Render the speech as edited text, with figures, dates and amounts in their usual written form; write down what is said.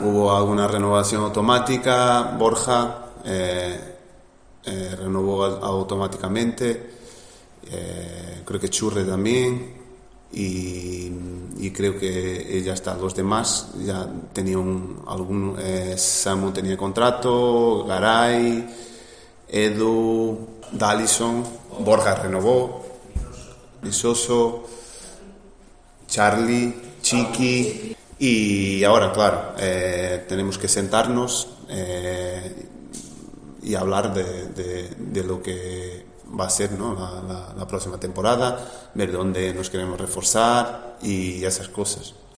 Hubo alguna renovación automática, Borja renovó automáticamente, creo que Churre también, y creo que ya está. Los demás ya tenían Samu tenía contrato, Garay, Edu, Dallison, Borja renovó, Visoso, Charlie, Chiqui. Y ahora, claro, tenemos que sentarnos y hablar de lo que va a ser, ¿no?, la próxima temporada, ver dónde nos queremos reforzar y esas cosas.